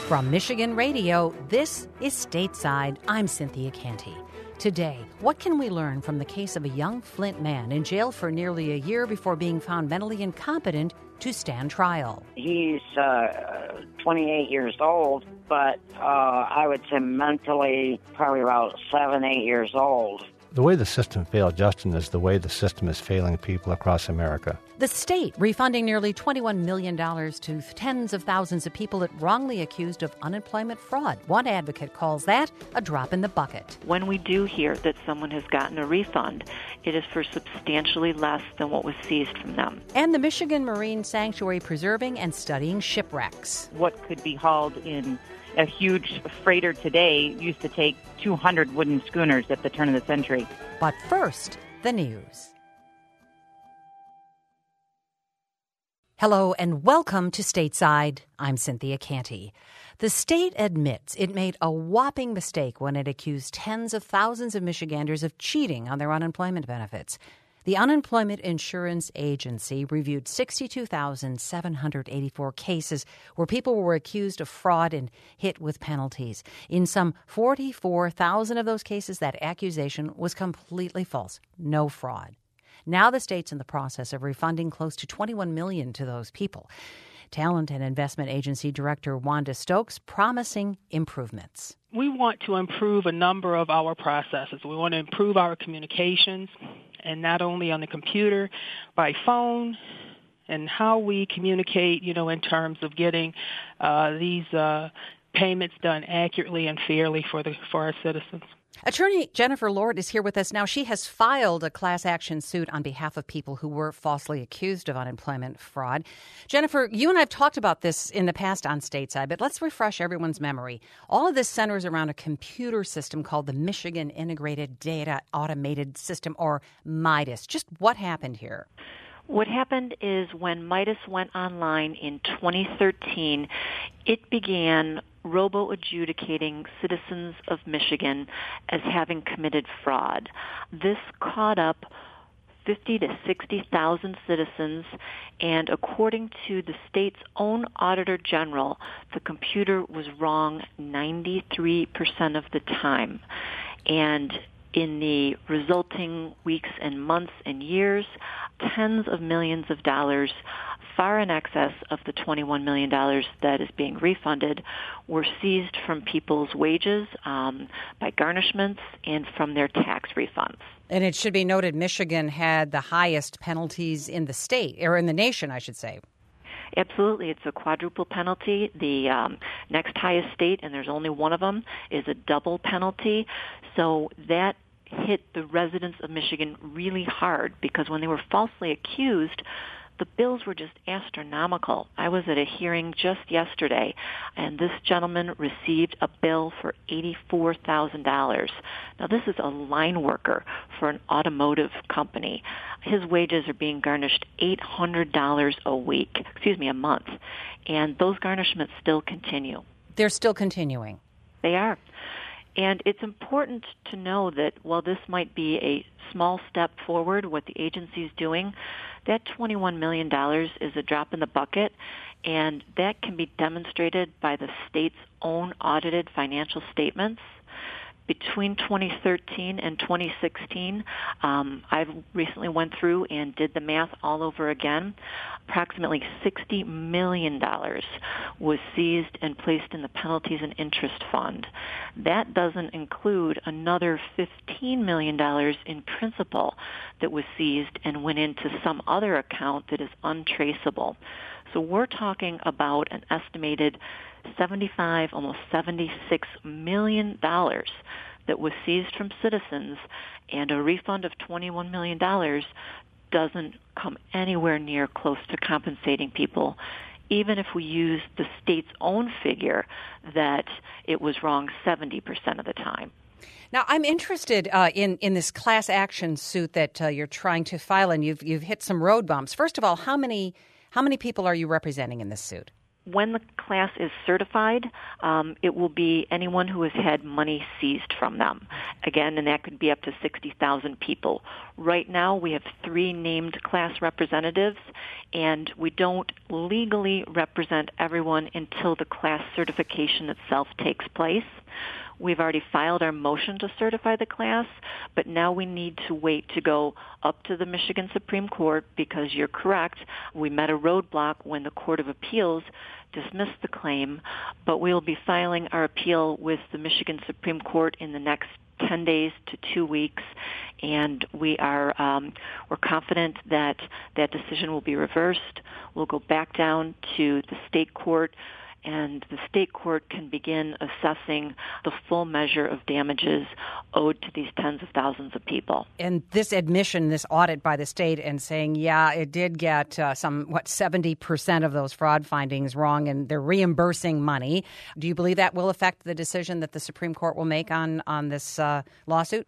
From Michigan Radio, this is Stateside. I'm Cynthia Canty. Today, what can we learn from the case of a young Flint man in jail for nearly a year before being found mentally incompetent to stand trial? He's 28 years old, but I would say mentally probably about 7, 8 years old. The way the system failed Justin is the way the system is failing people across America. The state refunding nearly $21 million to tens of thousands of people it wrongly accused of unemployment fraud. One advocate calls that a drop in the bucket. When we do hear that someone has gotten a refund, it is for substantially less than what was seized from them. And the Michigan Marine Sanctuary preserving and studying shipwrecks. What could be hauled in a huge freighter today used to take 200 wooden schooners at the turn of the century. But first, the news. Hello and welcome to Stateside. I'm Cynthia Canty. The state admits it made a whopping mistake when it accused tens of thousands of Michiganders of cheating on their unemployment benefits. The Unemployment Insurance Agency reviewed 62,784 cases where people were accused of fraud and hit with penalties. In some 44,000 of those cases, that accusation was completely false. No fraud. Now the state's in the process of refunding close to $21 million to those people. Talent and Investment Agency Director Wanda Stokes promising improvements. We want to improve a number of our processes. We want to improve our communications, and not only on the computer, by phone, and how we communicate, in terms of getting these payments done accurately and fairly for our citizens. Attorney Jennifer Lord is here with us now. She has filed a class action suit on behalf of people who were falsely accused of unemployment fraud. Jennifer, you and I have talked about this in the past on Stateside, but let's refresh everyone's memory. All of this centers around a computer system called the Michigan Integrated Data Automated System, or MIDAS. Just what happened here? What happened is when MIDAS went online in 2013, it began robo-adjudicating citizens of Michigan as having committed fraud. This caught up 50 to 60,000 citizens, and according to the state's own Auditor General, the computer was wrong 93% of the time. And in the resulting weeks and months and years, tens of millions of dollars, far in excess of the $21 million that is being refunded, were seized from people's wages by garnishments and from their tax refunds. And it should be noted, Michigan had the highest penalties in the state, or in the nation, I should say. Absolutely. It's a quadruple penalty. The next highest state, and there's only one of them, is a double penalty. So that hit the residents of Michigan really hard because when they were falsely accused, the bills were just astronomical. I was at a hearing just yesterday, and this gentleman received a bill for $84,000. Now, this is a line worker for an automotive company. His wages are being garnished $800 a month, and those garnishments still continue. They're still continuing. They are. And it's important to know that while this might be a small step forward, what the agency is doing, that $21 million is a drop in the bucket, and that can be demonstrated by the state's own audited financial statements. Between 2013 and 2016, I recently went through and did the math all over again. Approximately $60 million was seized and placed in the penalties and interest fund. That doesn't include another $15 million in principal that was seized and went into some other account that is untraceable. So we're talking about an estimated almost $76 million that was seized from citizens, and a refund of $21 million doesn't come anywhere near close to compensating people, even if we use the state's own figure that it was wrong 70% of the time. Now, I'm interested in this class action suit that you're trying to file, and you've hit some road bumps. First of all, how many people are you representing in this suit? When the class is certified, it will be anyone who has had money seized from them. Again, and that could be up to 60,000 people. Right now, we have 3 named class representatives, and we don't legally represent everyone until the class certification itself takes place. We've already filed our motion to certify the class, but now we need to wait to go up to the Michigan Supreme Court because you're correct. We met a roadblock when the Court of Appeals dismissed the claim, but we'll be filing our appeal with the Michigan Supreme Court in the next 10 days to 2 weeks, and we're confident that that decision will be reversed. We'll go back down to the state court, and the state court can begin assessing the full measure of damages owed to these tens of thousands of people. And this admission, this audit by the state and saying, yeah, it did get 70% of those fraud findings wrong, and they're reimbursing money. Do you believe that will affect the decision that the Supreme Court will make on this lawsuit?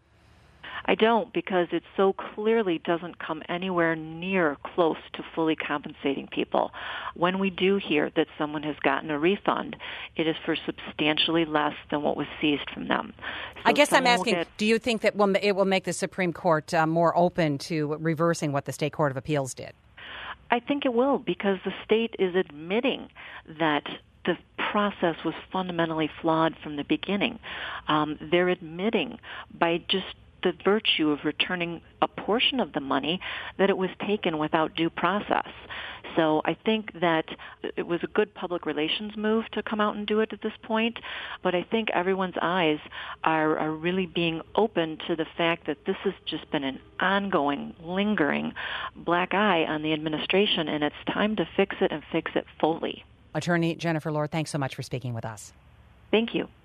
I don't, because it so clearly doesn't come anywhere near close to fully compensating people. When we do hear that someone has gotten a refund, it is for substantially less than what was seized from them. So I guess I'm asking, do you think that it will make the Supreme Court more open to reversing what the State Court of Appeals did? I think it will, because the state is admitting that the process was fundamentally flawed from the beginning. They're admitting by just the virtue of returning a portion of the money that it was taken without due process. So I think that it was a good public relations move to come out and do it at this point, but I think everyone's eyes are really being open to the fact that this has just been an ongoing, lingering black eye on the administration, and it's time to fix it and fix it fully. Attorney Jennifer Lord, thanks so much for speaking with us. Thank you.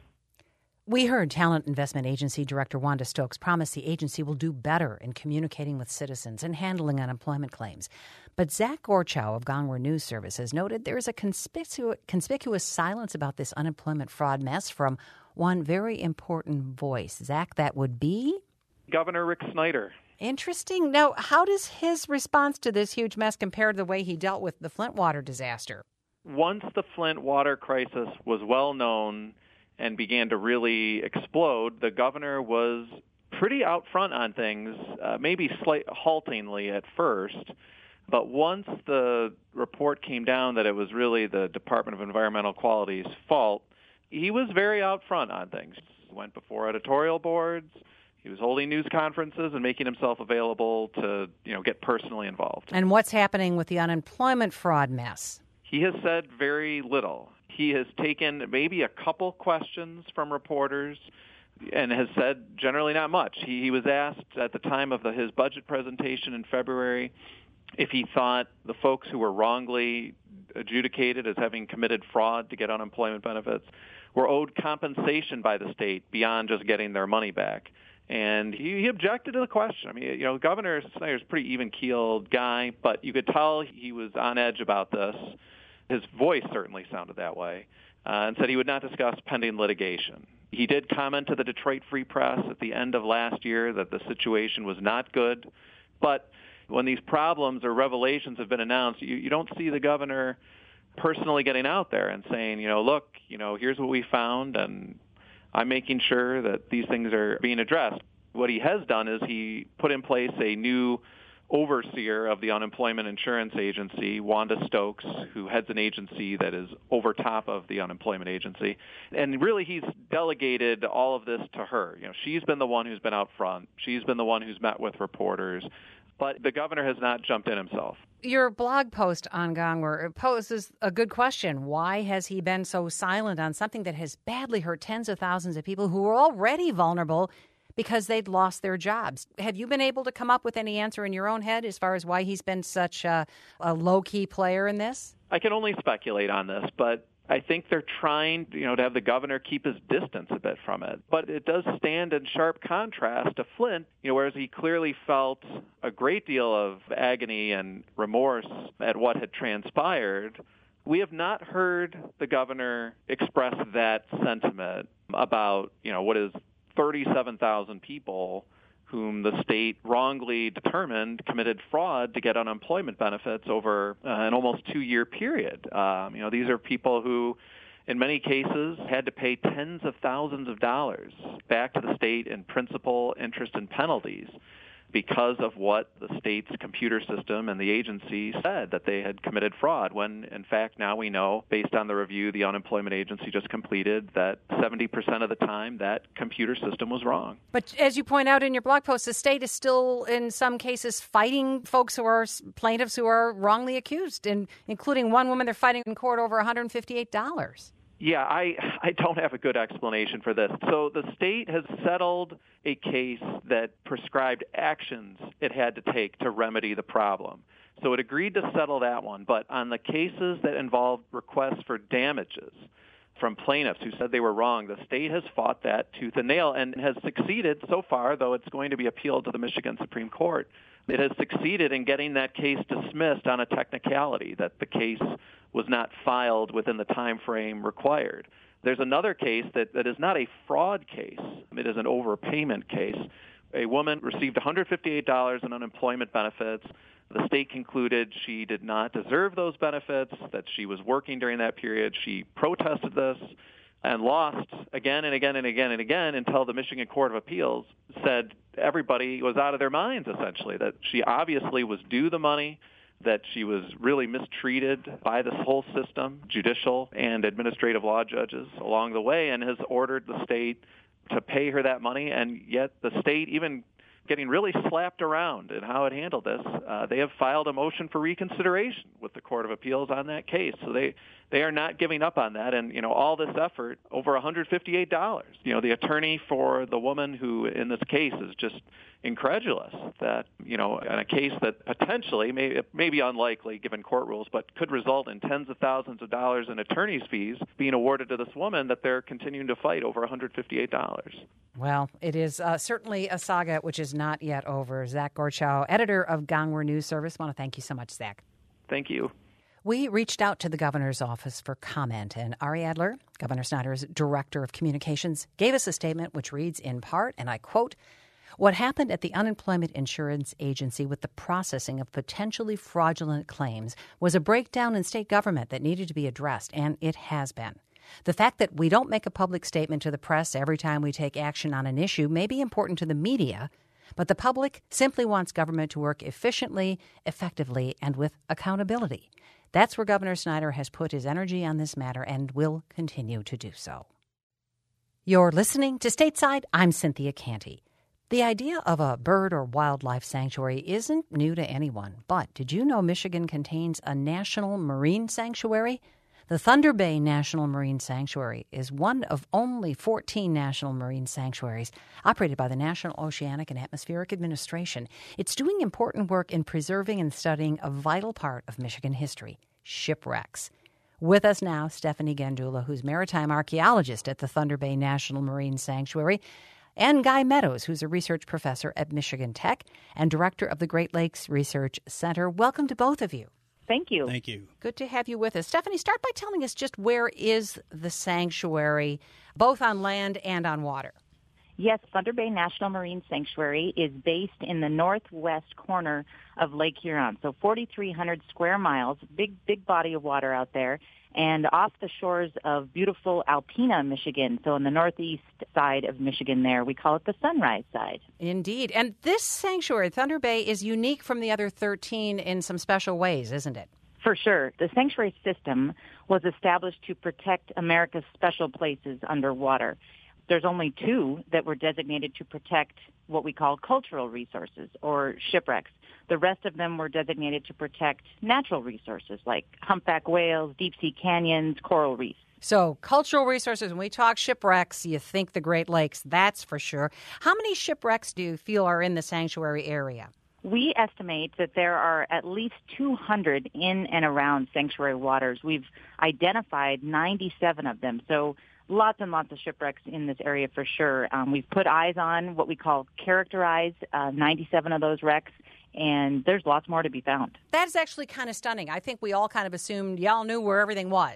We heard Talent Investment Agency Director Wanda Stokes promise the agency will do better in communicating with citizens and handling unemployment claims. But Zach Gorchow of Gongwer News Services noted there is a conspicuous silence about this unemployment fraud mess from one very important voice. Zach, that would be? Governor Rick Snyder. Interesting. Now, how does his response to this huge mess compare to the way he dealt with the Flint water disaster? Once the Flint water crisis was well known and began to really explode, the governor was pretty out front on things, maybe haltingly at first. But once the report came down that it was really the Department of Environmental Quality's fault, he was very out front on things. He went before editorial boards. He was holding news conferences and making himself available to, get personally involved. And what's happening with the unemployment fraud mess? He has said very little. He has taken maybe a couple questions from reporters and has said generally not much. He was asked at the time of his budget presentation in February if he thought the folks who were wrongly adjudicated as having committed fraud to get unemployment benefits were owed compensation by the state beyond just getting their money back. And he objected to the question. I mean, Governor Snyder's a pretty even-keeled guy, but you could tell he was on edge about this. His voice certainly sounded that way, and said he would not discuss pending litigation. He did comment to the Detroit Free Press at the end of last year that the situation was not good. But when these problems or revelations have been announced, you don't see the governor personally getting out there and saying, look, here's what we found, and I'm making sure that these things are being addressed. What he has done is he put in place a new overseer of the Unemployment Insurance Agency, Wanda Stokes, who heads an agency that is over top of the Unemployment Agency. And really he's delegated all of this to her. She's been the one who's been out front. She's been the one who's met with reporters. But the governor has not jumped in himself. Your blog post on Gongwer poses a good question. Why has he been so silent on something that has badly hurt tens of thousands of people who are already vulnerable because they'd lost their jobs? Have you been able to come up with any answer in your own head as far as why he's been such a low-key player in this? I can only speculate on this, but I think they're trying, to have the governor keep his distance a bit from it. But it does stand in sharp contrast to Flint, whereas he clearly felt a great deal of agony and remorse at what had transpired. We have not heard the governor express that sentiment about, what is 37,000 people whom the state wrongly determined committed fraud to get unemployment benefits over an almost 2-year period. These are people who, in many cases, had to pay tens of thousands of dollars back to the state in principal, interest, and penalties because of what the state's computer system and the agency said, that they had committed fraud, when in fact now we know, based on the review the unemployment agency just completed, that 70% of the time that computer system was wrong. But as you point out in your blog post, the state is still in some cases fighting folks who are plaintiffs who are wrongly accused, including one woman they're fighting in court over $158. Yeah, I don't have a good explanation for this. So the state has settled a case that prescribed actions it had to take to remedy the problem. So it agreed to settle that one. But on the cases that involved requests for damages from plaintiffs who said they were wrong, the state has fought that tooth and nail and has succeeded so far, though it's going to be appealed to the Michigan Supreme Court. It has succeeded in getting that case dismissed on a technicality, that the case was not filed within the time frame required. There's another case that is not a fraud case. It is an overpayment case. A woman received $158 in unemployment benefits. The state concluded she did not deserve those benefits, that she was working during that period. She protested this and lost again and again and again and again until the Michigan Court of Appeals said everybody was out of their minds, essentially, that she obviously was due the money, that she was really mistreated by this whole system, judicial and administrative law judges along the way, and has ordered the state to pay her that money. And yet the state, even getting really slapped around in how it handled this, they have filed a motion for reconsideration with the Court of Appeals on that case. So they are not giving up on that. And, all this effort, over $158. The attorney for the woman who in this case is just incredulous that, in a case that potentially may be unlikely given court rules, but could result in tens of thousands of dollars in attorney's fees being awarded to this woman, that they're continuing to fight over $158. Well, it is certainly a saga which is not yet over. Zach Gorchow, editor of Gongwer News Service. I want to thank you so much, Zach. Thank you. We reached out to the governor's office for comment, and Ari Adler, Governor Snyder's director of communications, gave us a statement which reads in part, and I quote, "What happened at the Unemployment Insurance Agency with the processing of potentially fraudulent claims was a breakdown in state government that needed to be addressed, and it has been. The fact that we don't make a public statement to the press every time we take action on an issue may be important to the media, but the public simply wants government to work efficiently, effectively, and with accountability. That's where Governor Snyder has put his energy on this matter and will continue to do so." You're listening to Stateside. I'm Cynthia Canty. The idea of a bird or wildlife sanctuary isn't new to anyone, but did you know Michigan contains a national marine sanctuary? The Thunder Bay National Marine Sanctuary is one of only 14 national marine sanctuaries operated by the National Oceanic and Atmospheric Administration. It's doing important work in preserving and studying a vital part of Michigan history, shipwrecks. With us now, Stephanie Gandula, who's maritime archaeologist at the Thunder Bay National Marine Sanctuary, and Guy Meadows, who's a research professor at Michigan Tech and director of the Great Lakes Research Center. Welcome to both of you. Thank you. Thank you. Good to have you with us. Stephanie, start by telling us just where is the sanctuary, both on land and on water? Yes, Thunder Bay National Marine Sanctuary is based in the northwest corner of Lake Huron, so 4,300 square miles, big body of water out there, and off the shores of beautiful Alpena, Michigan, so on the northeast side of Michigan there. We call it the Sunrise side. Indeed. And this sanctuary, Thunder Bay, is unique from the other 13 in some special ways, isn't it? For sure. The sanctuary system was established to protect America's special places underwater. There's only 2 that were designated to protect what we call cultural resources or shipwrecks. The rest of them were designated to protect natural resources like humpback whales, deep-sea canyons, coral reefs. So cultural resources, when we talk shipwrecks, you think the Great Lakes, that's for sure. How many shipwrecks do you feel are in the sanctuary area? We estimate that there are at least 200 in and around sanctuary waters. We've identified 97 of them, so lots and lots of shipwrecks in this area for sure. We've put eyes on what we call characterized 97 of those wrecks, and there's lots more to be found. That is actually kind of stunning. I think we all kind of assumed y'all knew where everything was.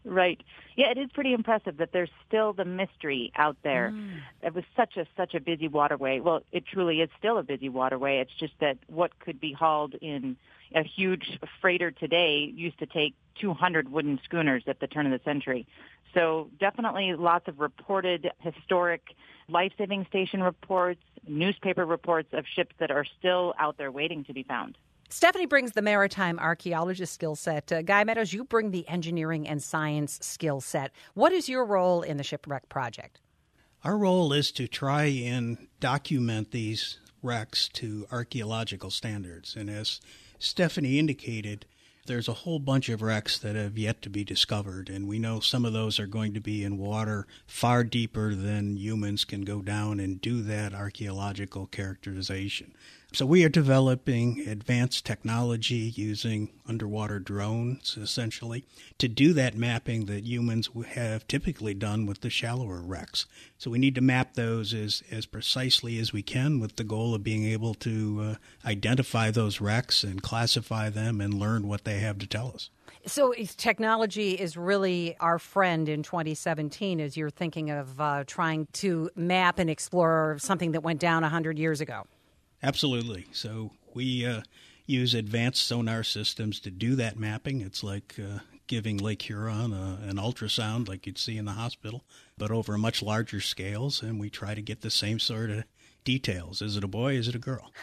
Right. Yeah, it is pretty impressive that there's still the mystery out there. It was such a busy waterway. Well, it truly is still a busy waterway. It's just that what could be hauled in a huge freighter today used to take 200 wooden schooners at the turn of the century. So definitely lots of reported historic life-saving station reports, newspaper reports of ships that are still out there waiting to be found. Stephanie brings the maritime archaeologist skill set. Guy Meadows, you bring the engineering and science skill set. What is your role in the Shipwreck Project? Our role is to try and document these wrecks to archaeological standards. And as Stephanie indicated, there's a whole bunch of wrecks that have yet to be discovered, and we know some of those are going to be in water far deeper than humans can go down and do that archaeological characterization. So we are developing advanced technology using underwater drones, essentially, to do that mapping that humans have typically done with the shallower wrecks. So we need to map those as precisely as we can with the goal of being able to identify those wrecks and classify them and learn what they have to tell us. So technology is really our friend in 2017 as you're thinking of trying to map and explore something that went down 100 years ago. Absolutely. So we use advanced sonar systems to do that mapping. It's like giving Lake Huron an ultrasound like you'd see in the hospital, but over much larger scales, and we try to get the same sort of details. Is it a boy? Is it a girl?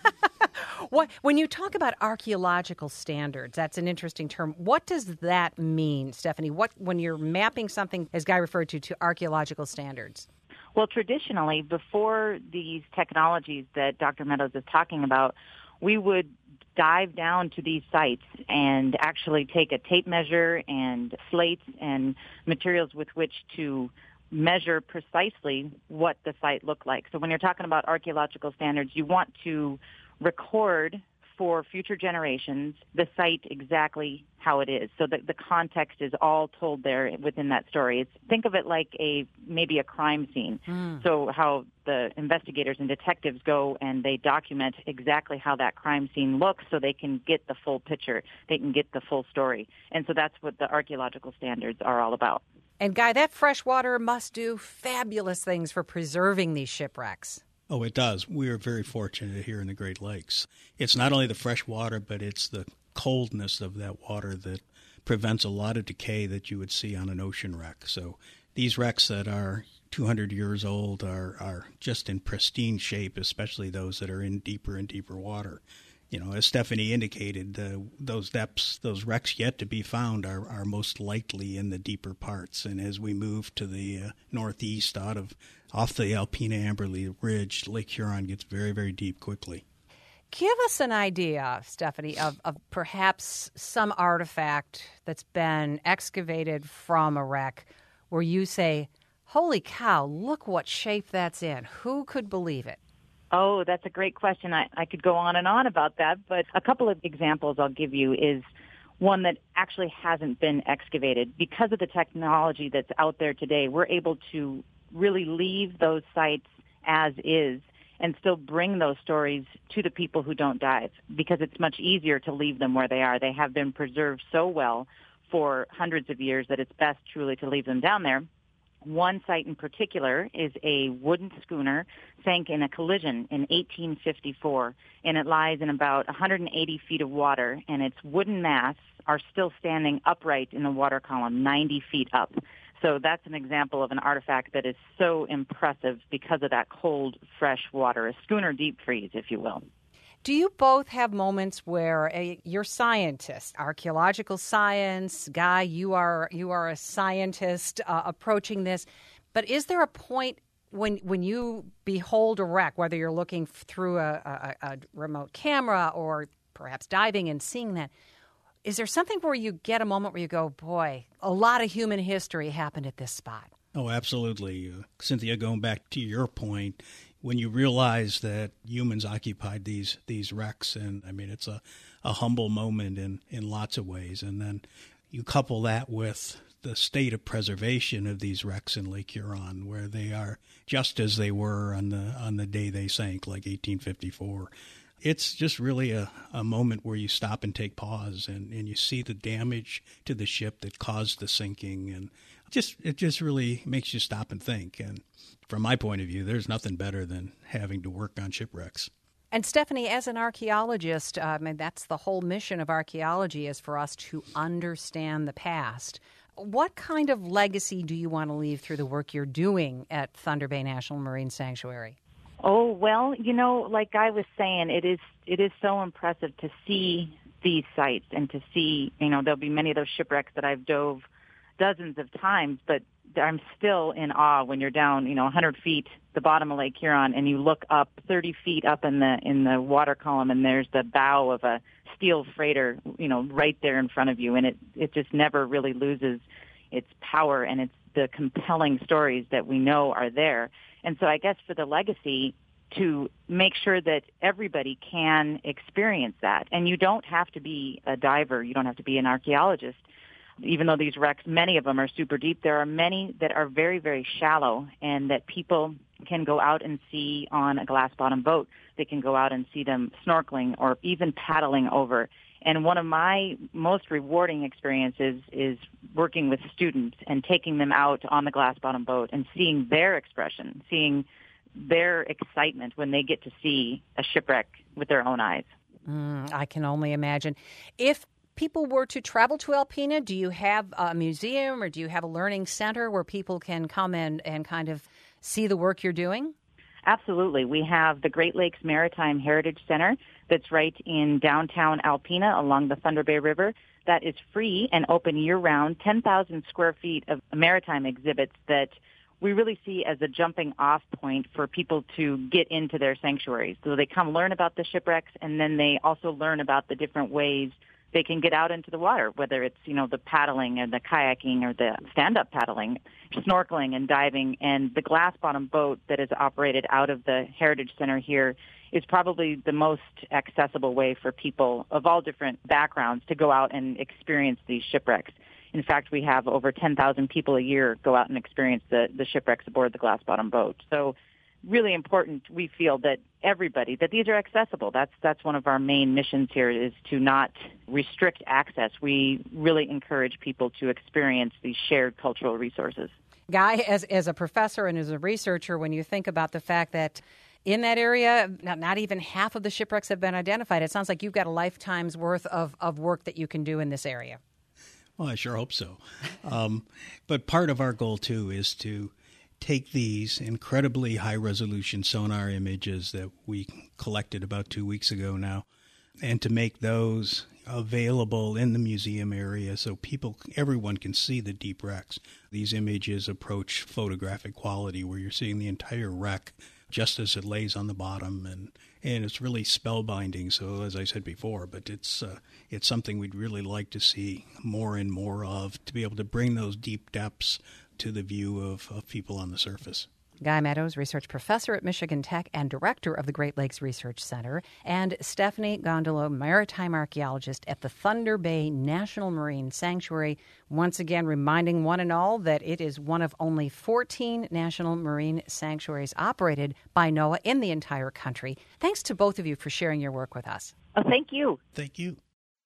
When you talk about archaeological standards, that's an interesting term. What does that mean, Stephanie? When you're mapping something, as Guy referred to archaeological standards? Well, traditionally, before these technologies that Dr. Meadows is talking about, we would dive down to these sites and actually take a tape measure and slates and materials with which to measure precisely what the site looked like. So when you're talking about archaeological standards, you want to record for future generations the site exactly how it is, so that the context is all told there within that story. Think of it like maybe a crime scene. So how the investigators and detectives go and they document exactly how that crime scene looks so they can get the full picture, they can get the full story. And so that's what the archaeological standards are all about. And Guy, that fresh water must do fabulous things for preserving these shipwrecks. Oh, it does. We are very fortunate here in the Great Lakes. It's not only the fresh water, but it's the coldness of that water that prevents a lot of decay that you would see on an ocean wreck. So these wrecks that are 200 years old are just in pristine shape, especially those that are in deeper and deeper water. You know, as Stephanie indicated, those depths, those wrecks yet to be found are most likely in the deeper parts. And as we move to the northeast off the Alpena-Amberley Ridge, Lake Huron gets very, very deep quickly. Give us an idea, Stephanie, of perhaps some artifact that's been excavated from a wreck where you say, holy cow, look what shape that's in. Who could believe it? Oh, that's a great question. I could go on and on about that, but a couple of examples I'll give you is one that actually hasn't been excavated. Because of the technology that's out there today, we're able to really leave those sites as is and still bring those stories to the people who don't dive, because it's much easier to leave them where they are. They have been preserved so well for hundreds of years that it's best truly to leave them down there. One site in particular is a wooden schooner sank in a collision in 1854, and it lies in about 180 feet of water, and its wooden masts are still standing upright in the water column, 90 feet up. So that's an example of an artifact that is so impressive because of that cold, fresh water, a schooner deep freeze, if you will. Do you both have moments where you're scientists, archaeological science, Guy, you are a scientist approaching this, but is there a point when you behold a wreck, whether you're looking through a remote camera or perhaps diving and seeing that, is there something where you get a moment where you go, boy, a lot of human history happened at this spot? Oh, absolutely. Cynthia, going back to your point, when you realize that humans occupied these wrecks, and I mean, it's a humble moment in lots of ways. And then you couple that with the state of preservation of these wrecks in Lake Huron, where they are just as they were on the day they sank, like 1854. it's just really a moment where you stop and take pause and you see the damage to the ship that caused the sinking. And it just really makes you stop and think. And from my point of view, there's nothing better than having to work on shipwrecks. And Stephanie, as an archaeologist, that's the whole mission of archaeology, is for us to understand the past. What kind of legacy do you want to leave through the work you're doing at Thunder Bay National Marine Sanctuary? Oh, well, like I was saying, it is so impressive to see these sites and to see, there'll be many of those shipwrecks that I've dove dozens of times, but I'm still in awe when you're down, 100 feet, the bottom of Lake Huron, and you look up 30 feet up in the water column, and there's the bow of a steel freighter, right there in front of you, and it just never really loses its power, and it's the compelling stories that we know are there. And so I guess for the legacy, to make sure that everybody can experience that. And you don't have to be a diver. You don't have to be an archaeologist. Even though these wrecks, many of them are super deep, there are many that are very, very shallow and that people can go out and see on a glass-bottom boat. They can go out and see them snorkeling or even paddling over. And one of my most rewarding experiences is working with students and taking them out on the glass-bottom boat and seeing their expression, seeing their excitement when they get to see a shipwreck with their own eyes. I can only imagine. If people were to travel to Alpena, do you have a museum or do you have a learning center where people can come and kind of see the work you're doing? Absolutely. We have the Great Lakes Maritime Heritage Center that's right in downtown Alpena along the Thunder Bay River. That is free and open year-round, 10,000 square feet of maritime exhibits that we really see as a jumping-off point for people to get into their sanctuaries. So they come learn about the shipwrecks, and then they also learn about the different ways they can get out into the water, whether it's, the paddling and the kayaking or the stand-up paddling, snorkeling and diving. And the glass-bottom boat that is operated out of the Heritage Center here is probably the most accessible way for people of all different backgrounds to go out and experience these shipwrecks. In fact, we have over 10,000 people a year go out and experience the shipwrecks aboard the glass-bottom boat. So really important, we feel, that everybody, that these are accessible. That's one of our main missions here, is to not restrict access. We really encourage people to experience these shared cultural resources. Guy, as a professor and as a researcher, when you think about the fact that in that area, not even half of the shipwrecks have been identified, it sounds like you've got a lifetime's worth of work that you can do in this area. Well, I sure hope so. But part of our goal, too, is to take these incredibly high-resolution sonar images that we collected about 2 weeks ago now, and to make those available in the museum area so everyone can see the deep wrecks. These images approach photographic quality, where you're seeing the entire wreck just as it lays on the bottom, and it's really spellbinding. So, as I said before, but it's something we'd really like to see more and more of, to be able to bring those deep depths to the view of people on the surface. Guy Meadows, research professor at Michigan Tech and director of the Great Lakes Research Center, and Stephanie Gondolo, maritime archaeologist at the Thunder Bay National Marine Sanctuary, once again reminding one and all that it is one of only 14 national marine sanctuaries operated by NOAA in the entire country. Thanks to both of you for sharing your work with us. Oh, thank you. Thank you.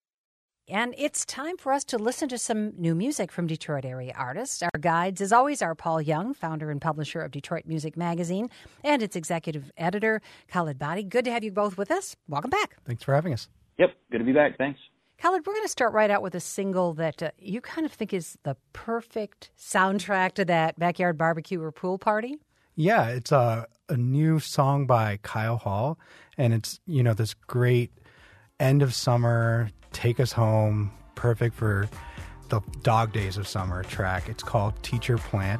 And it's time for us to listen to some new music from Detroit area artists. Our guides, as always, are Paul Young, founder and publisher of Detroit Music Magazine, and its executive editor, Khalid Badi. Good to have you both with us. Welcome back. Thanks for having us. Yep, good to be back. Thanks. Khalid, we're going to start right out with a single that you kind of think is the perfect soundtrack to that backyard barbecue or pool party. Yeah, it's a new song by Kyle Hall, and it's, this great end of summer, take us home, perfect for the dog days of summer track. It's called Teacher Plant.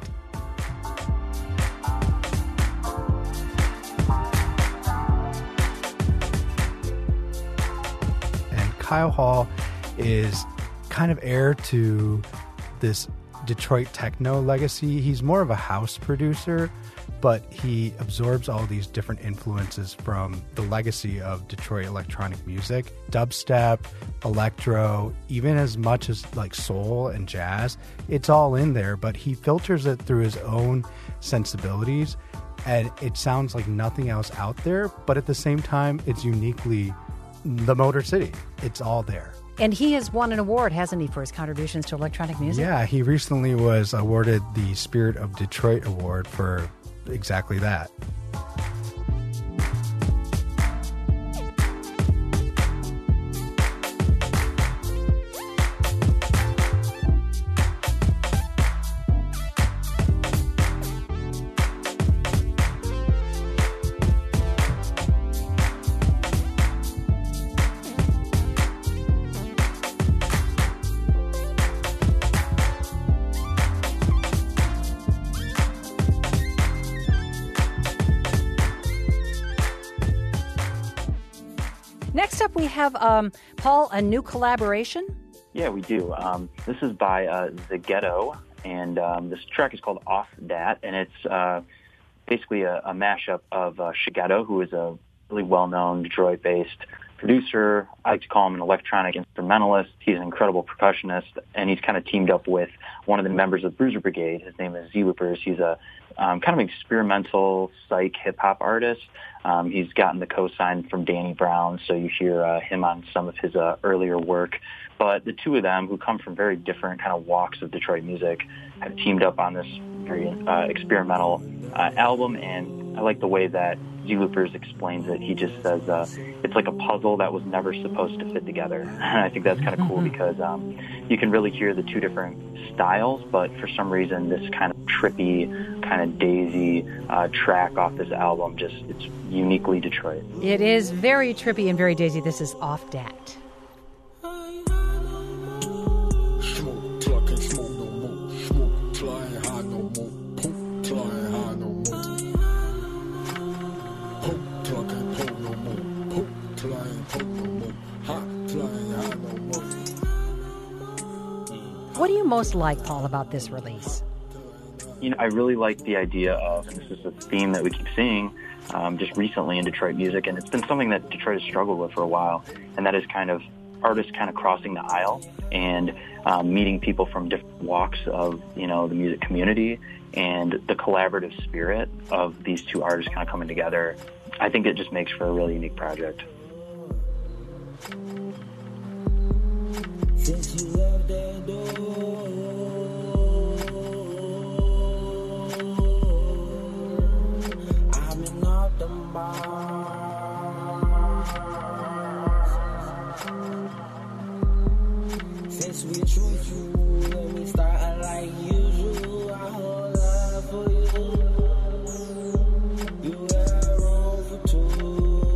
And Kyle Hall is kind of heir to this Detroit techno legacy. He's more of a house producer, but he absorbs all these different influences from the legacy of Detroit electronic music, dubstep, electro, even as much as like soul and jazz. It's all in there, but he filters it through his own sensibilities and it sounds like nothing else out there, but at the same time, it's uniquely the Motor City. It's all there. And he has won an award, hasn't he, for his contributions to electronic music? Yeah, he recently was awarded the Spirit of Detroit Award for exactly that. Next up, we have, Paul, a new collaboration. Yeah, we do. This is by The Ghetto, and this track is called Off Dat, and it's basically a mashup of Shigeto, who is a really well-known Detroit-based producer. I like to call him an electronic instrumentalist. He's an incredible percussionist, and he's kind of teamed up with one of the members of Bruiser Brigade. His name is Z-Loopers. He's a kind of experimental psych hip-hop artist. He's gotten the co-sign from Danny Brown, so you hear him on some of his earlier work. But the two of them, who come from very different kind of walks of Detroit music, have teamed up on this very experimental album, and I like the way that Z-Loopers explains it. He just says it's like a puzzle that was never supposed to fit together. And I think that's kind of cool because you can really hear the two different styles, but for some reason this kind of trippy, kind of daisy track off this album, it's uniquely Detroit. It is very trippy and very daisy. This is Off Dat. What do you most like, Paul, about this release? You know, I really like the idea of, and this is a theme that we keep seeing just recently in Detroit music, and it's been something that Detroit has struggled with for a while, and that is kind of artists kind of crossing the aisle and meeting people from different walks of, the music community, and the collaborative spirit of these two artists kind of coming together. I think it just makes for a really unique project. Since you left that door, I've been off the bar. Since we truthful, let me start like usual. I hold love for you. You got room for two.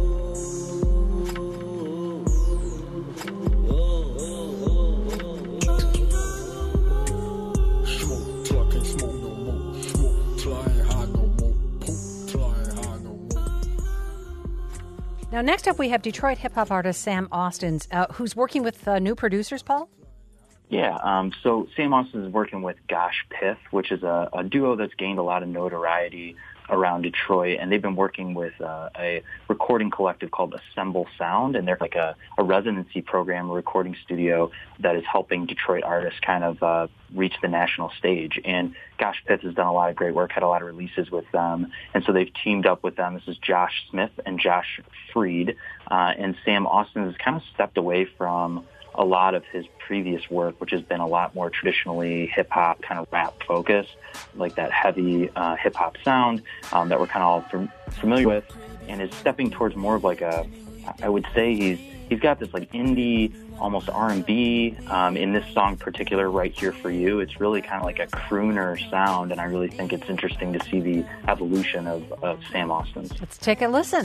Now, next up, we have Detroit hip-hop artist Sam Austins, who's working with new producers, Paul? Yeah, so Sam Austin is working with Gosh Piff, which is a duo that's gained a lot of notoriety around Detroit, and they've been working with a recording collective called Assemble Sound, and they're like a residency program, a recording studio that is helping Detroit artists kind of reach the national stage. And Gosh Piff has done a lot of great work, had a lot of releases with them, and so they've teamed up with them. This is Josh Smith and Josh Freed, and Sam Austin has kind of stepped away from a lot of his previous work, which has been a lot more traditionally hip-hop, kind of rap focused, like that heavy hip-hop sound that we're kind of all familiar with, and is stepping towards more of like I would say he's got this like indie, almost R&B in this song in particular, Right Here For You. It's really kind of like a crooner sound, and I really think it's interesting to see the evolution of Sam Austin. Let's take a listen.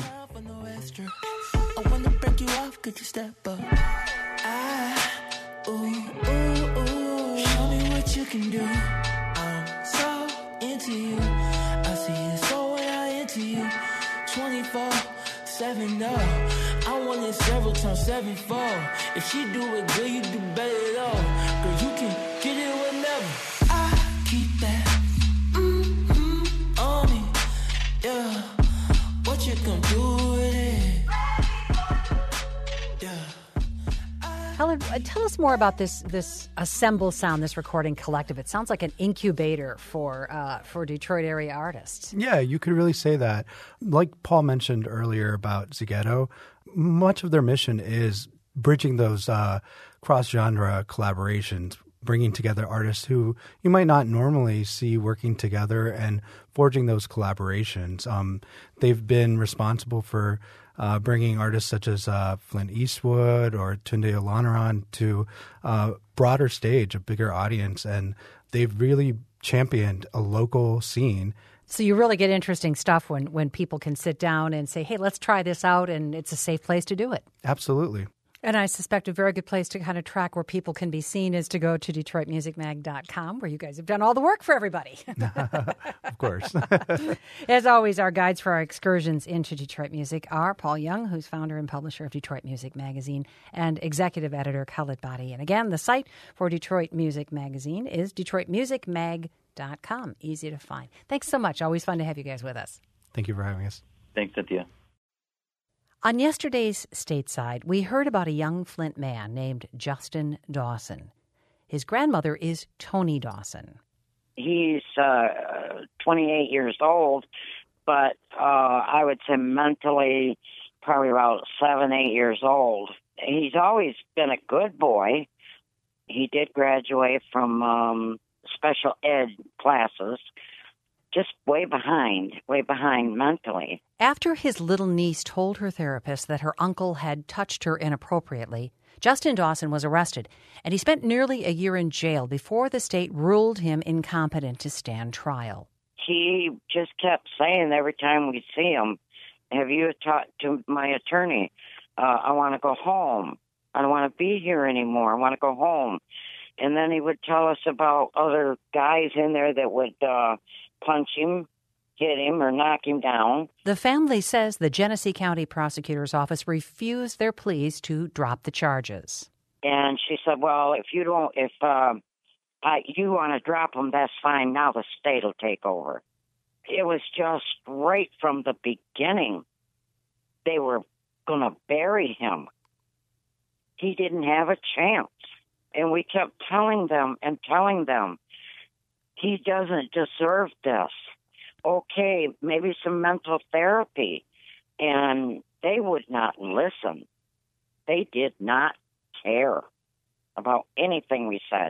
I want to break you off, could you step up? Ooh, show me what you can do. I'm so into you. I see you so when I into you. 24/7, no. I want it several times, 7-4. If she do it good, you do better at all. Girl, you can get it whenever. I keep that on me. Yeah, what you can do with it? Yeah. Helen, Tell us more about this Assemble Sound, this recording collective. It sounds like an incubator for Detroit area artists. Yeah, you could really say that. Like Paul mentioned earlier about Zighetto, much of their mission is bridging those cross-genre collaborations, bringing together artists who you might not normally see working together and forging those collaborations. They've been responsible for bringing artists such as Flint Eastwood or Tunde Olaniran to a broader stage, a bigger audience, and they've really championed a local scene. So you really get interesting stuff when people can sit down and say, hey, let's try this out, and it's a safe place to do it. Absolutely. And I suspect a very good place to kind of track where people can be seen is to go to DetroitMusicMag.com, where you guys have done all the work for everybody. Of course. As always, our guides for our excursions into Detroit music are Paul Young, who's founder and publisher of Detroit Music Magazine, and executive editor Khaled Badi. And again, the site for Detroit Music Magazine is DetroitMusicMag.com. Easy to find. Thanks so much. Always fun to have you guys with us. Thank you for having us. Thanks, Cynthia. On yesterday's Stateside, we heard about a young Flint man named Justin Dawson. His grandmother is Toni Dawson. He's 28 years old, but I would say mentally probably about 7, 8 years old. He's always been a good boy. He did graduate from special ed classes, just way behind mentally. After his little niece told her therapist that her uncle had touched her inappropriately, Justin Dawson was arrested, and he spent nearly a year in jail before the state ruled him incompetent to stand trial. He just kept saying every time we see him, have you talked to my attorney? I want to go home. I don't want to be here anymore. I want to go home. And then he would tell us about other guys in there that would punch him, hit him, or knock him down. The family says the Genesee County Prosecutor's Office refused their pleas to drop the charges. And she said, well, if you want to drop them, that's fine. Now the state will take over. It was just right from the beginning. They were going to bury him. He didn't have a chance. And we kept telling them, he doesn't deserve this. Okay, maybe some mental therapy. And they would not listen. They did not care about anything we said.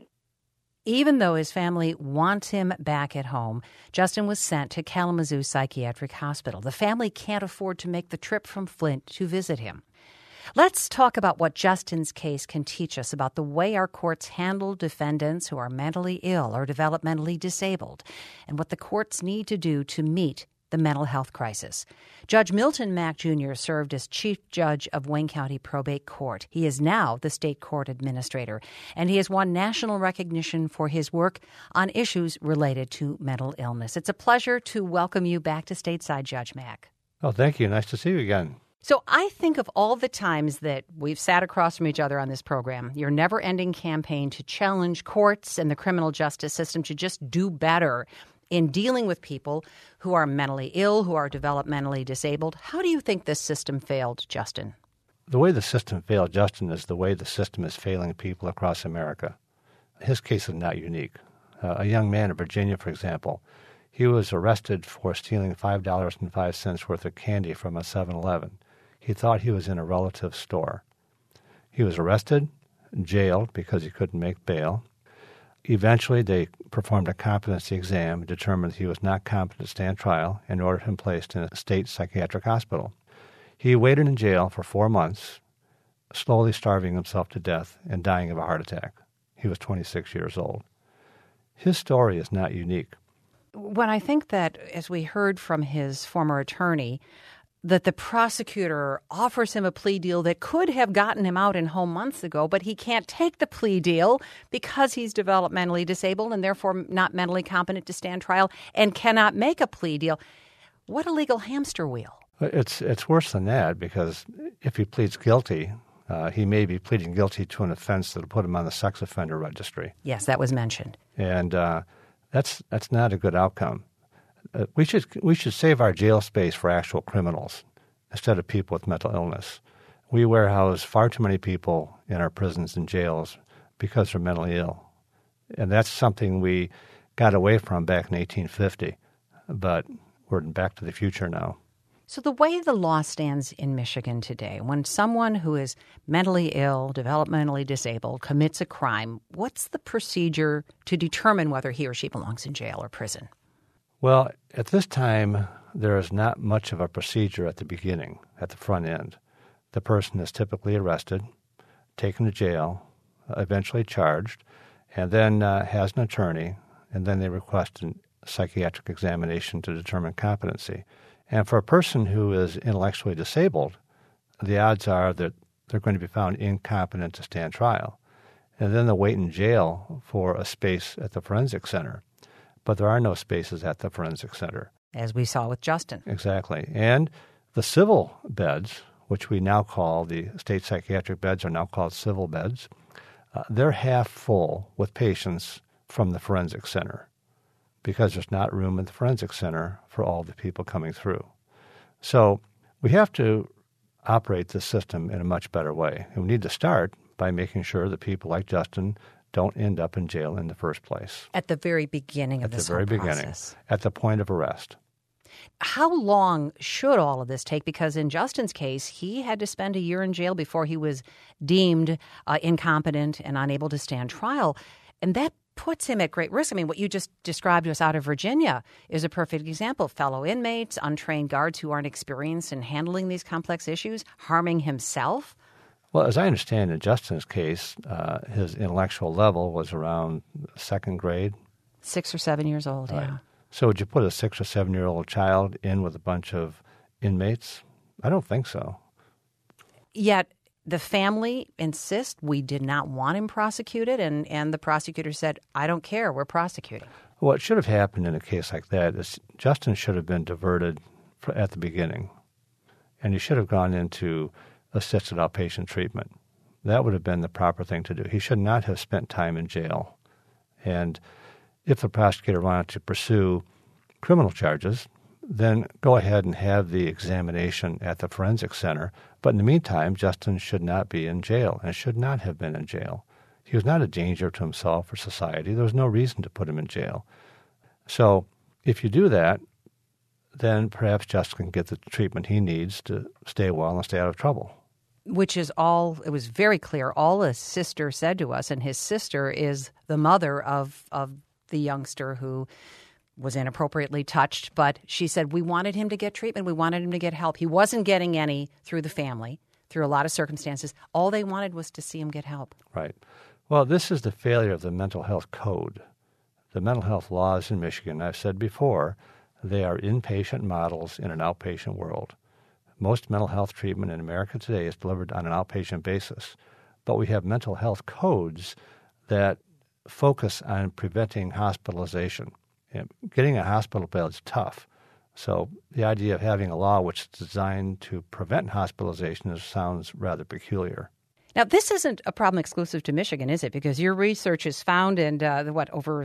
Even though his family wants him back at home, Justin was sent to Kalamazoo Psychiatric Hospital. The family can't afford to make the trip from Flint to visit him. Let's talk about what Justin's case can teach us about the way our courts handle defendants who are mentally ill or developmentally disabled, and what the courts need to do to meet the mental health crisis. Judge Milton Mack Jr. served as Chief Judge of Wayne County Probate Court. He is now the state court administrator, and he has won national recognition for his work on issues related to mental illness. It's a pleasure to welcome you back to Stateside, Judge Mack. Oh, thank you. Nice to see you again. So I think of all the times that we've sat across from each other on this program, your never-ending campaign to challenge courts and the criminal justice system to just do better in dealing with people who are mentally ill, who are developmentally disabled. How do you think this system failed, Justin? The way the system failed Justin is the way the system is failing people across America. His case is not unique. A young man in Virginia, for example, he was arrested for stealing $5.05 worth of candy from a 7-Eleven. He thought he was in a relative's store. He was arrested, jailed because he couldn't make bail. Eventually, they performed a competency exam and determined he was not competent to stand trial and ordered him placed in a state psychiatric hospital. He waited in jail for 4 months, slowly starving himself to death and dying of a heart attack. He was 26 years old. His story is not unique. When I think that, as we heard from his former attorney, that the prosecutor offers him a plea deal that could have gotten him out in home months ago, but he can't take the plea deal because he's developmentally disabled and therefore not mentally competent to stand trial and cannot make a plea deal. What a legal hamster wheel. It's worse than that, because if he pleads guilty, he may be pleading guilty to an offense that will put him on the sex offender registry. Yes, that was mentioned. And that's not a good outcome. We should save our jail space for actual criminals instead of people with mental illness. We warehouse far too many people in our prisons and jails because they're mentally ill. And that's something we got away from back in 1850, but we're back to the future now. So the way the law stands in Michigan today, when someone who is mentally ill, developmentally disabled, commits a crime, what's the procedure to determine whether he or she belongs in jail or prison? Well, at this time, there is not much of a procedure at the beginning, at the front end. The person is typically arrested, taken to jail, eventually charged, and then has an attorney, and then they request a psychiatric examination to determine competency. And for a person who is intellectually disabled, the odds are that they're going to be found incompetent to stand trial. And then they'll wait in jail for a space at the forensic center. But there are no spaces at the forensic center. As we saw with Justin. Exactly. And the civil beds, which we now call the state psychiatric beds, are now called civil beds, they're half full with patients from the forensic center, because there's not room at the forensic center for all the people coming through. So we have to operate the system in a much better way. And we need to start by making sure that people like Justin don't end up in jail in the first place. At the very beginning of this whole process. At the very beginning, at the point of arrest. How long should all of this take? Because in Justin's case, he had to spend a year in jail before he was deemed incompetent and unable to stand trial. And that puts him at great risk. I mean, what you just described to us out of Virginia is a perfect example. Fellow inmates, untrained guards who aren't experienced in handling these complex issues, harming himself. Well, as I understand, in Justin's case, his intellectual level was around second grade. 6 or 7 years old, right. Yeah. So would you put a 6 or 7-year-old child in with a bunch of inmates? I don't think so. Yet the family insists we did not want him prosecuted, and the prosecutor said, I don't care, we're prosecuting. What should have happened in a case like that is Justin should have been diverted at the beginning, and he should have gone into assisted outpatient treatment. That would have been the proper thing to do. He should not have spent time in jail. And if the prosecutor wanted to pursue criminal charges, then go ahead and have the examination at the forensic center. But in the meantime, Justin should not be in jail and should not have been in jail. He was not a danger to himself or society. There was no reason to put him in jail. So if you do that, then perhaps Justin can get the treatment he needs to stay well and stay out of trouble. Which is all, it was very clear, all his sister said to us, and his sister is the mother of the youngster who was inappropriately touched, but she said, we wanted him to get treatment. We wanted him to get help. He wasn't getting any through the family, through a lot of circumstances. All they wanted was to see him get help. Right. Well, this is the failure of the mental health code. The mental health laws in Michigan, I've said before, they are inpatient models in an outpatient world. Most mental health treatment in America today is delivered on an outpatient basis. But we have mental health codes that focus on preventing hospitalization. And getting a hospital bed is tough. So the idea of having a law which is designed to prevent hospitalization sounds rather peculiar. Now, this isn't a problem exclusive to Michigan, is it? Because your research has found over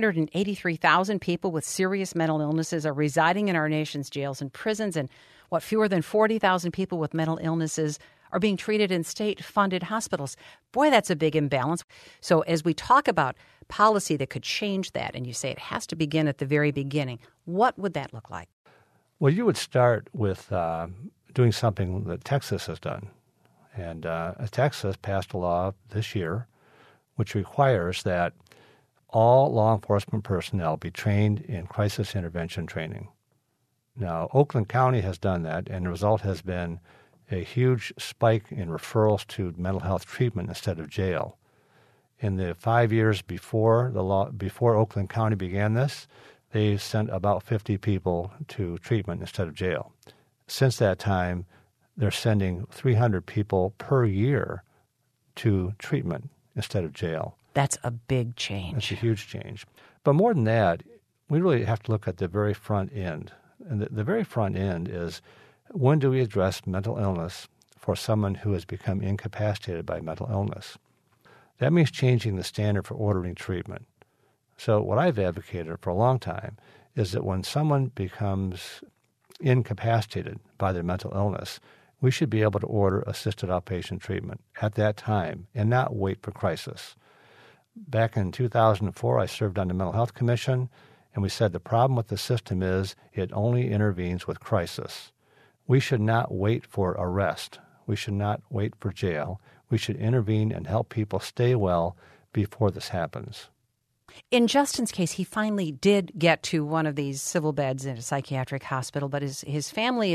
383,000 people with serious mental illnesses are residing in our nation's jails and prisons, and fewer than 40,000 people with mental illnesses are being treated in state-funded hospitals. Boy, that's a big imbalance. So as we talk about policy that could change that, and you say it has to begin at the very beginning, what would that look like? Well, you would start with doing something that Texas has done. And Texas passed a law this year which requires that all law enforcement personnel be trained in crisis intervention training. Now, Oakland County has done that, and the result has been a huge spike in referrals to mental health treatment instead of jail. In the 5 years before Oakland County began this, they sent about 50 people to treatment instead of jail. Since that time, they're sending 300 people per year to treatment instead of jail. That's a big change. That's a huge change. But more than that, we really have to look at the very front end. And the very front end is, when do we address mental illness for someone who has become incapacitated by mental illness? That means changing the standard for ordering treatment. So what I've advocated for a long time is that when someone becomes incapacitated by their mental illness, we should be able to order assisted outpatient treatment at that time and not wait for crisis. Back in 2004, I served on the Mental Health Commission, and we said the problem with the system is it only intervenes with crisis. We should not wait for arrest. We should not wait for jail. We should intervene and help people stay well before this happens. In Justin's case, he finally did get to one of these civil beds in a psychiatric hospital, but his family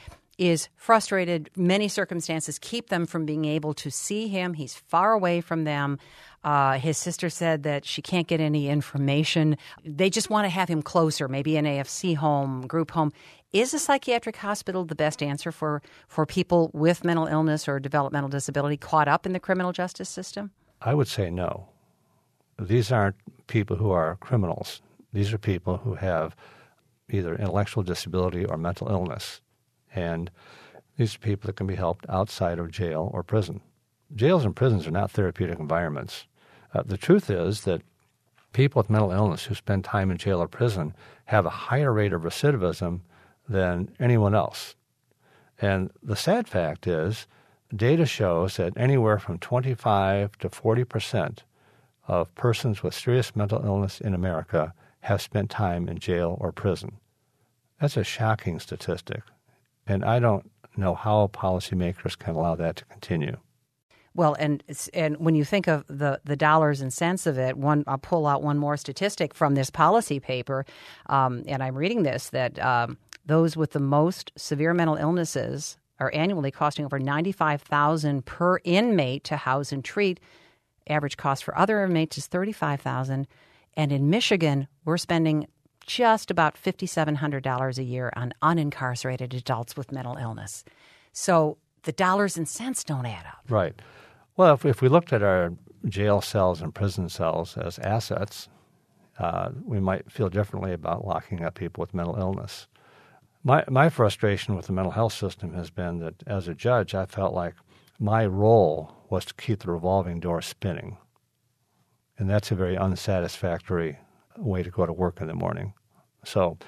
is frustrated. Many circumstances keep them from being able to see him. He's far away from them. His sister said that she can't get any information. They just want to have him closer, maybe an AFC home, group home. Is a psychiatric hospital the best answer for people with mental illness or developmental disability caught up in the criminal justice system? I would say no. These aren't people who are criminals. These are people who have either intellectual disability or mental illness. And these are people that can be helped outside of jail or prison. Jails and prisons are not therapeutic environments. The truth is that people with mental illness who spend time in jail or prison have a higher rate of recidivism than anyone else. And the sad fact is, data shows that anywhere from 25 to 40% of persons with serious mental illness in America have spent time in jail or prison. That's a shocking statistic. And I don't know how policymakers can allow that to continue. Well, and when you think of the dollars and cents of it, I'll pull out one more statistic from this policy paper, and I'm reading this, that those with the most severe mental illnesses are annually costing over $95,000 per inmate to house and treat. Average cost for other inmates is $35,000, and in Michigan, we're spending just about $5,700 a year on unincarcerated adults with mental illness. So the dollars and cents don't add up. Right. Well, if we looked at our jail cells and prison cells as assets, we might feel differently about locking up people with mental illness. My frustration with the mental health system has been that as a judge, I felt like my role was to keep the revolving door spinning. And that's a very unsatisfactory way to go to work in the morning. So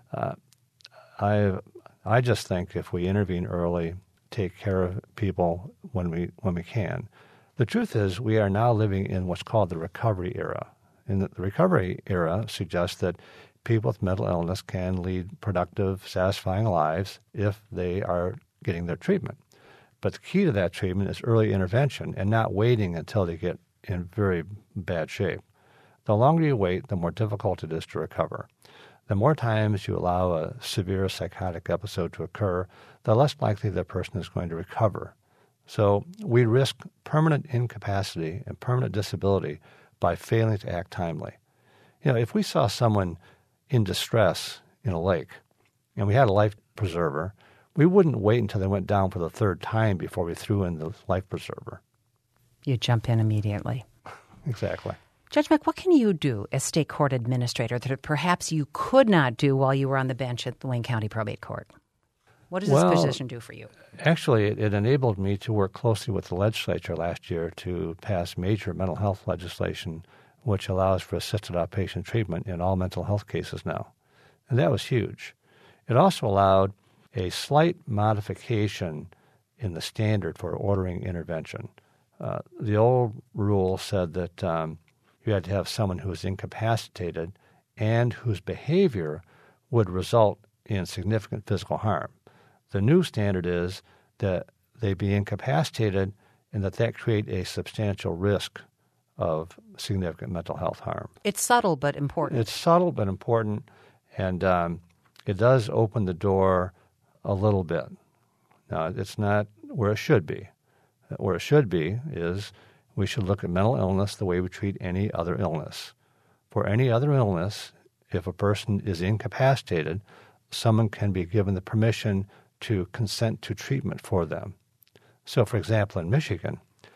I just think if we intervene early, take care of people when we can. The truth is we are now living in what's called the recovery era. And the recovery era suggests that people with mental illness can lead productive, satisfying lives if they are getting their treatment. But the key to that treatment is early intervention and not waiting until they get in very bad shape. The longer you wait, the more difficult it is to recover. The more times you allow a severe psychotic episode to occur, the less likely the person is going to recover. So we risk permanent incapacity and permanent disability by failing to act timely. If we saw someone in distress in a lake and we had a life preserver, we wouldn't wait until they went down for the third time before we threw in the life preserver. You jump in immediately. Exactly. Judge Mack, what can you do as state court administrator that perhaps you could not do while you were on the bench at the Wayne County Probate Court? What does this position do for you? Actually, it enabled me to work closely with the legislature last year to pass major mental health legislation, which allows for assisted outpatient treatment in all mental health cases now. And that was huge. It also allowed a slight modification in the standard for ordering intervention. The old rule said that you had to have someone who was incapacitated and whose behavior would result in significant physical harm. The new standard is that they be incapacitated and that create a substantial risk of significant mental health harm. It's subtle but important. It's subtle but important, and it does open the door a little bit. Now, it's not where it should be. Where it should be is we should look at mental illness the way we treat any other illness. For any other illness, if a person is incapacitated, someone can be given the permission to consent to treatment for them. So, for example, in Michigan,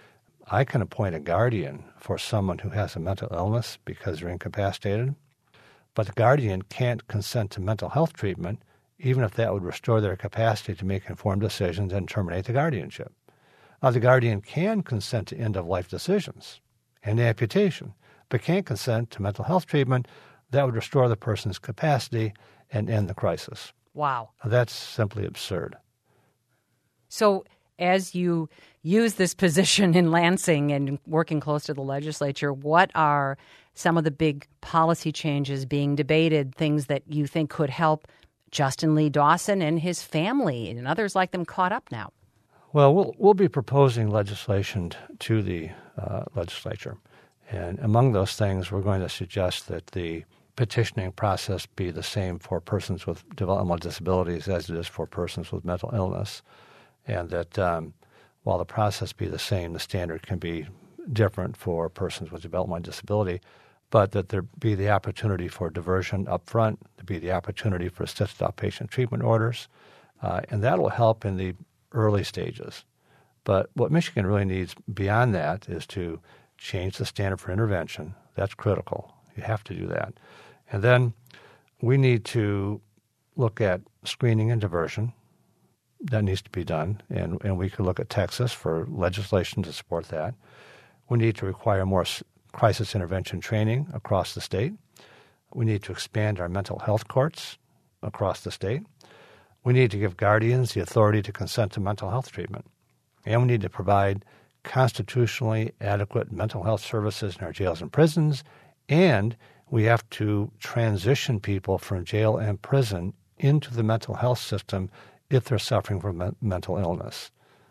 I can appoint a guardian for someone who has a mental illness because they're incapacitated, but the guardian can't consent to mental health treatment even if that would restore their capacity to make informed decisions and terminate the guardianship. The guardian can consent to end-of-life decisions and amputation, but can't consent to mental health treatment that would restore the person's capacity and end the crisis. Wow. That's simply absurd. So as you use this position in Lansing and working close to the legislature, what are some of the big policy changes being debated, things that you think could help Justin Lee Dawson and his family and others like them caught up now? Well, we'll be proposing legislation to the legislature. And among those things, we're going to suggest that the petitioning process be the same for persons with developmental disabilities as it is for persons with mental illness. And that while the process be the same, the standard can be different for persons with developmental disability, but that there be the opportunity for diversion up front, there be the opportunity for assisted outpatient treatment orders, and that will help in the early stages. But what Michigan really needs beyond that is to change the standard for intervention. That's critical. You have to do that. And then we need to look at screening and diversion. That needs to be done, and we could look at Texas for legislation to support that. We need to require more crisis intervention training across the state. We need to expand our mental health courts across the state. We need to give guardians the authority to consent to mental health treatment. And we need to provide constitutionally adequate mental health services in our jails and prisons. And we have to transition people from jail and prison into the mental health system if they're suffering from mental illness.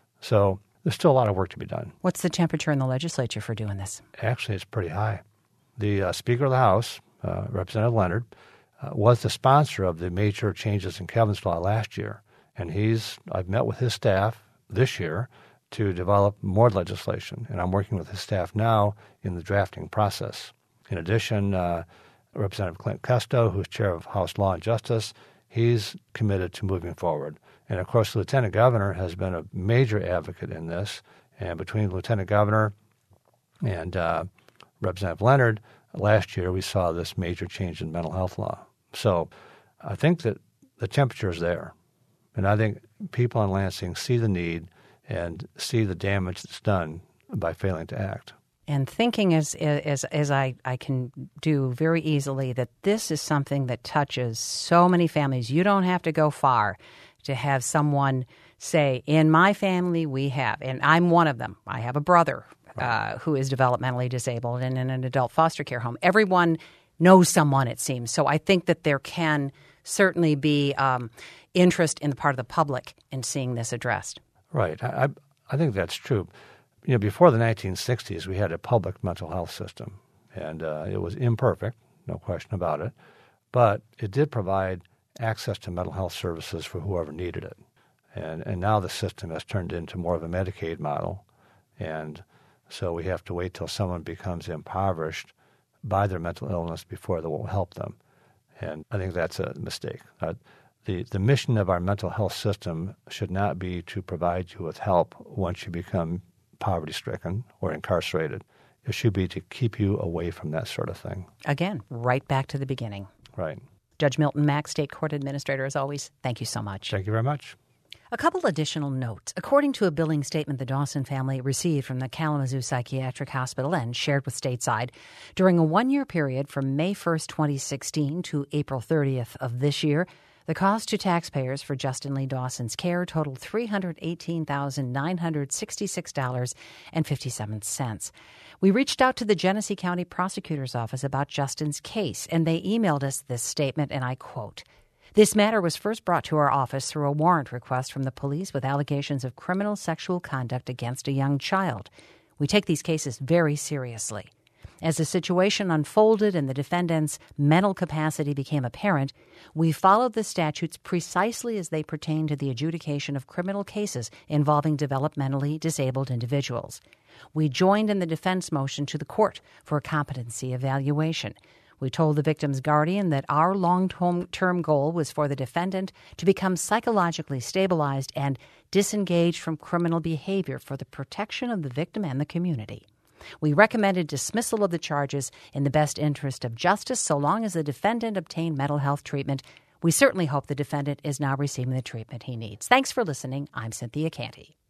So there's still a lot of work to be done. What's the temperature in the legislature for doing this? Actually, it's pretty high. The Speaker of the House, Representative Leonard, was the sponsor of the major changes in Kevin's Law last year. And I've met with his staff this year to develop more legislation. And I'm working with his staff now in the drafting process. In addition, Representative Clint Kesto, who's chair of House Law and Justice, he's committed to moving forward. And, of course, the Lieutenant Governor has been a major advocate in this. And between the Lieutenant Governor and Representative Leonard, last year we saw this major change in mental health law. So I think that the temperature is there. And I think people in Lansing see the need and see the damage that's done by failing to act. And thinking as I can do very easily that this is something that touches so many families. You don't have to go far to have someone say, in my family we have, and I'm one of them. I have a brother who is developmentally disabled and in an adult foster care home. Everyone knows someone, it seems. So I think that there can certainly be interest in the part of the public in seeing this addressed. Right. I think that's true. You know, before the 1960s, we had a public mental health system, and it was imperfect, no question about it, but it did provide access to mental health services for whoever needed it. And now the system has turned into more of a Medicaid model, and so we have to wait till someone becomes impoverished by their mental illness before they will help them. And I think that's a mistake. The mission of our mental health system should not be to provide you with help once you become poverty-stricken or incarcerated. It should be to keep you away from that sort of thing. Again, right back to the beginning. Right. Judge Milton Mack, State Court Administrator, as always, thank you so much. Thank you very much. A couple additional notes. According to a billing statement the Dawson family received from the Kalamazoo Psychiatric Hospital and shared with Stateside, during a one-year period from May 1st, 2016 to April 30th of this year, the cost to taxpayers for Justin Lee Dawson's care totaled $318,966.57. We reached out to the Genesee County Prosecutor's Office about Justin's case, and they emailed us this statement, and I quote, "This matter was first brought to our office through a warrant request from the police with allegations of criminal sexual conduct against a young child. We take these cases very seriously. As the situation unfolded and the defendant's mental capacity became apparent, we followed the statutes precisely as they pertain to the adjudication of criminal cases involving developmentally disabled individuals. We joined in the defense motion to the court for a competency evaluation. We told the victim's guardian that our long-term goal was for the defendant to become psychologically stabilized and disengaged from criminal behavior for the protection of the victim and the community. We recommended dismissal of the charges in the best interest of justice so long as the defendant obtained mental health treatment. We certainly hope the defendant is now receiving the treatment he needs." Thanks for listening. I'm Cynthia Canty.